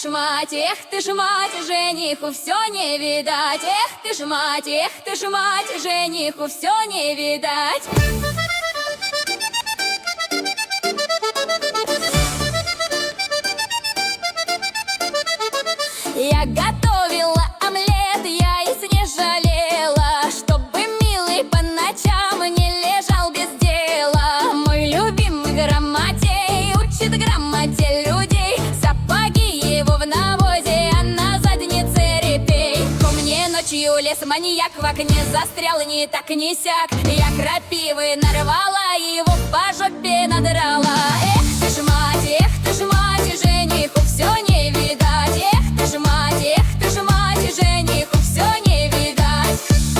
эх ты ж мать, жениху все не видать. Эх ты ж мать, жениху все не видать. Я готовила омлет, яиц не жалела, чтобы милый по ночам не лежал без дела. Мой любимый грамотей учит грамоте людей. Сапоги его в навозе, а на заднице репей. Ко мне ночью лес маньяк, в окне застрял ни так ни сяк. Я крапивы нарвала, его по жопе надрала. Эх ты ж мать, жениху все не видать. Эх ты ж мать, жениху все не видать.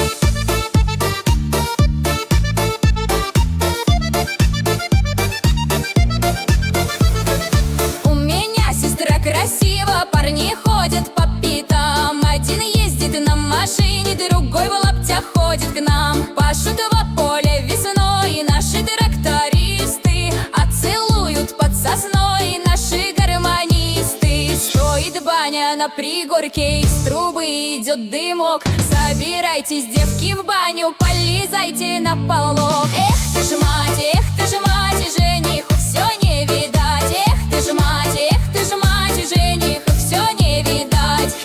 У меня сестра красива, парни ходят по питам. Один ездит на машине, другой в лаптях ходит к нам. Пашут в поле весной наши трактористы, а целуют под сосной наши гармонисты. Стоит баня на пригорке, из трубы идет дымок. Собирайтесь, девки, в баню, полезайте на полок. Эх ты ж мать, жениху все не видать. Эх ты ж мать, жениху все не видать.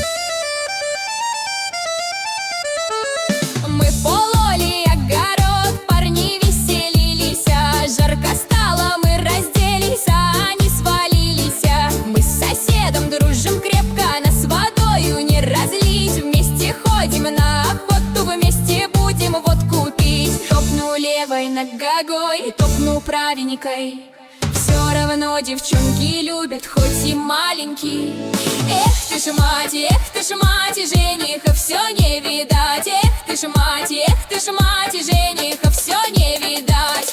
Мы пололи огород, парни веселились. Жарко стало, мы разделись, а они свалились. Мы с соседом дружим крепко, нас водою не разлить. Вместе ходим на охоту, вместе будем водку пить. Топну левой ногой, топну правенькой. Все равно девчонки любят, хоть и маленький. Эх ты ж мать, жениха все не видать. Эх ты ж мать, жениха все не видать.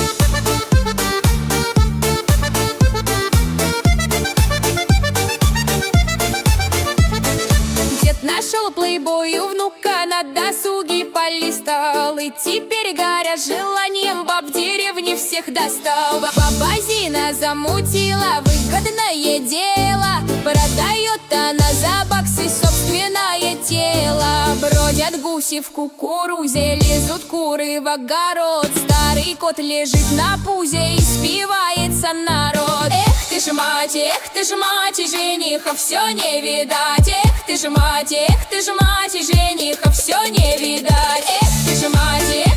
Дед нашел плейбой у внука, на досуге полистал, и теперь, горя желанием, баб в деревне всех достал. Баба Зина замутила выгодное дело, продает она за баксы собственное тело. Бродят гуси в кукурузе, лезут куры в огород. Старый кот лежит на пузе и спивается народ. Эх ты ж мать, жениха все не видать. Эх ты ж мать, жениха все не видать. Эх ты ж мать,